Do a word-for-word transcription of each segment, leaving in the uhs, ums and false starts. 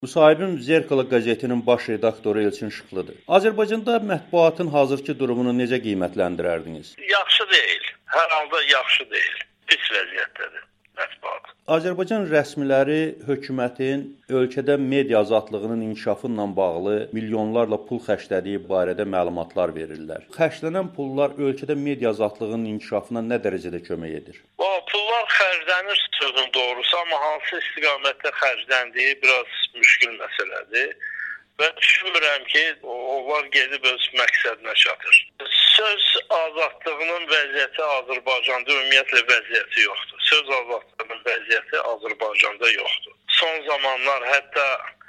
Müsahibim Zerkala qəzetinin baş redaktoru Elçin Şıxlıdır. Azərbaycanda mətbuatın hazırki durumunu necə qiymətləndirərdiniz? Yaxşı deyil. Hər halda yaxşı deyil. Pis vəziyyətdədir mətbuat. Azərbaycan rəsmiləri hökumətin ölkədə media azadlığının inkişafı ilə bağlı milyonlarla pul xərclədiyi barədə məlumatlar verirlər. Xərclənən pullar ölkədə media azadlığının inkişafına nə dərəcədə kömək edir? O pullar xərclənir sözün doğrusu, amma hansı istiqamətdə xərcləndiyi biraz müşkül məsələdir. Və düşünmürəm ki, onlar gedib öz məqsədinə çatır. Söz azadlığının vəziyyəti Azərbaycanda ümumiyyətlə vəziyyəti yoxdur. Söz azadlığının vəziyyəti Azərbaycanda yoxdur. Son zamanlar hətta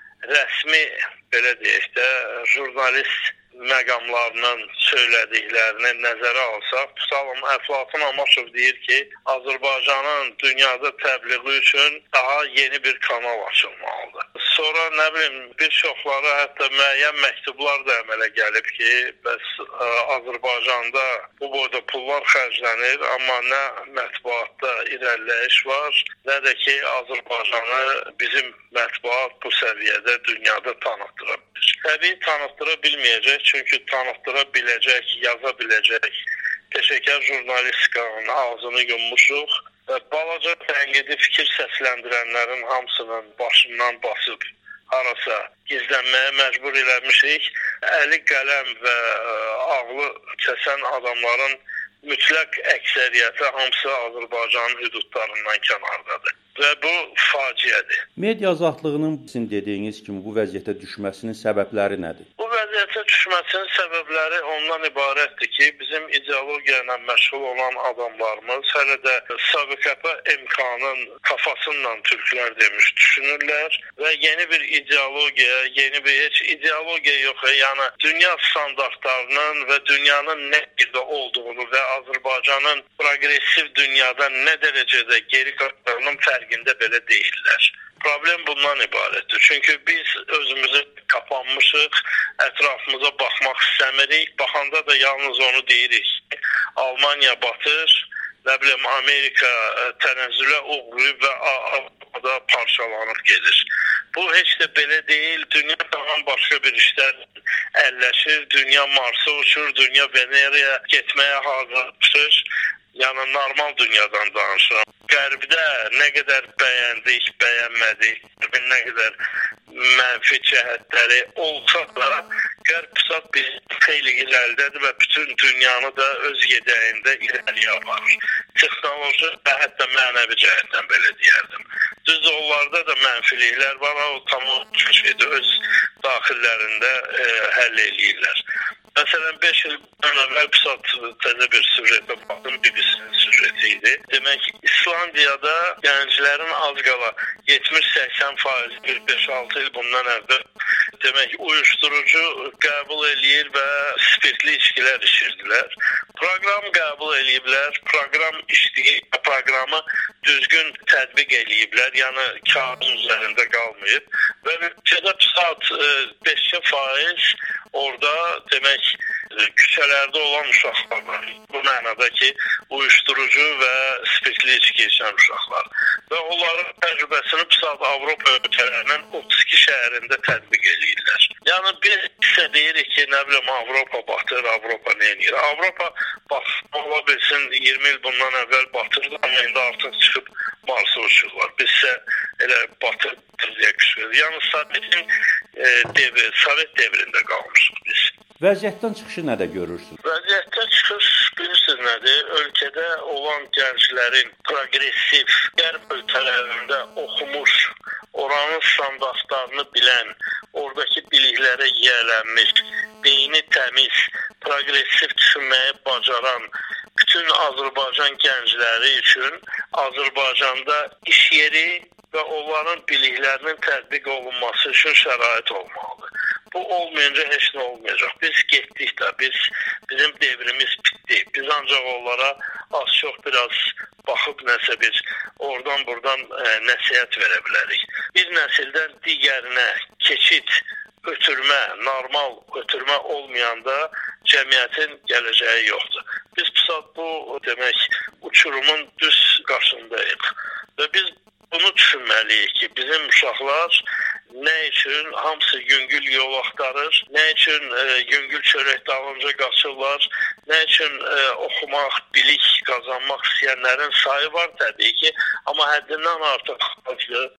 rəsmi, belə deyək də, jurnalist məqamlarının söylədiklərini nəzərə alsaq, tutalım Əflatun Amaşov deyir ki, Azərbaycanın dünyada təbliği üçün daha yeni bir kanal açılmalıdır. Sonra nə bilim, bir çoxları hətta müəyyən məktublar da əmələ gəlib ki, bəs ə, Azərbaycanda bu boyda pullar xərclənir, amma nə mətbuatda irəliləyiş var, nə də ki, Azərbaycanı bizim mətbuat bu səviyyədə dünyada tanıtdıra bilir. Təbii tanıtdıra bilməyəcək, çünki tanıtdıra biləcək, yaza biləcək peşəkar jurnalistikanın ağzını yummuşuq və balaca tənqidi fikir səsləndirənlərin hamısının başından basıb harasa gizlənməyə məcbur eləmişik. Əli qələm və ağlı kəsən adamların mütləq əksəriyyəti hamısı Azərbaycanın hüdudlarından kənardadır. Və bu faciədir. Media azadlığının sizin dediyiniz kimi bu vəziyyətə düşməsinin səbəbləri nədir? Bu vəziyyətə düşməsinin səbəbləri ondan ibarətdir ki, bizim ideologiya ilə məşğul olan adamlarımız hələ də S V K P M K-nın kafasıyla türklər demiş düşünürlər və yeni bir ideologiya, yeni bir heç ideologiya yox, yəni dünya standartlarının və dünyanın nə yerdə olduğunu və Azərbaycanın progressiv dünyada nə dərəcədə geri qaçdığının fərqində belə deyirlər. Problem bundan ibarətdir. Çünki biz özümüzü kapanmışıq, ətrafımıza baxmaq istəmirik. Baxanda da yalnız onu deyirik. Almaniya batır, nə bilim Amerika tənəzzülə uğrayıb və Avropada parçalanıb gedir. Bu heç də belə deyil. Dünya tamam başqa bir işlər əlləşir. Dünya Marsa uçur, dünya Veneraya getməyə hazırlaşır. Yəni normal dünyadan danışıram. Qərbdə nə qədər bəyəndik, bəyənmədik, nə qədər mənfi cəhətləri olsa da Qərb pusat biz xeyli irəlidədir və bütün dünyanı da öz yedəyində irəliyə aparır. Texnoloji və hətta mənəvi cəhətdən belə deyərdim. Düzdür, onlarda da mənfiliklər var, o tamam şeydir, öz daxillərində e, həll eləyirlər. Məsələn, beş ildən əvvəl pusat təzə bir süjetə baxdım, B B C-nin süjeti idi. Demək, İslandiyada gənclərin az qala yetmiş səksən faiz bir beş altı il bundan əvvəl demək, uyuşturucu qəbul eləyir və spirtli içkilər içirdilər. Proqram qəbul eləyiblər, proqram içdiyi proqramı düzgün tətbiq eləyiblər, yəni kağız üzərində qalmayıb və nəticədə pusat beş faiz orada demək küçələrdə olan uşaqlar var. Bu mənada ki, uyuşturucu və spirtli içki içən uşaqlar. Və onların təcrübəsini pusat Avropa ölkələrinin otuz iki şəhərində tətbiq eləyirlər. Yəni biz isə deyirik ki, nə bilim Avropa batır, Avropa nə edir? Avropa batır, ola bilsin iyirmi il bundan əvvəl batırdı, amma indi artıq çıxıb Marsa uçurlar. Biz isə elə batır deyə qışqırır. Yəni Sovetin e, devri, Sovet devrində qalmışıq biz. Vəziyyətdən çıxışı nədə görürsünüz? Vəziyyətdən çıxış bilirsiniz nədir? Ölkədə olan gənclərin progressiv, qərb ölkələrində oxumuş, oranın standartlarını bilən, oradakı biliklərə yiyələnmiş, beyni təmiz, progressiv düşünməyi bacaran bütün Azərbaycan gəncləri üçün Azərbaycanda iş yeri və onların biliklərinin tətbiq olunması üçün şərait olmalıdır. Bu olmayınca heç nə olmayacaq. Biz getdik də, biz, bizim devrimiz bitdi. Biz ancaq onlara az çox biraz baxıb nəsə bir oradan buradan e, nəsihət verə bilərik. Bir nəsildən digərinə keçid, ötürmə, normal ötürmə olmayanda cəmiyyətin gələcəyi yoxdur. Biz pusat bu demək uçurumun düz qarşısındayıq və biz bunu düşünməliyik ki, bizim uşaqlar nə üçün üçün hamısı yüngül yol axtarır, nə üçün e, yüngül çörək dalınca qaçırlar, nə üçün e, oxumaq, bilik qazanmaq istəyənlərin sayı var təbii ki, amma həddindən artıq azdır.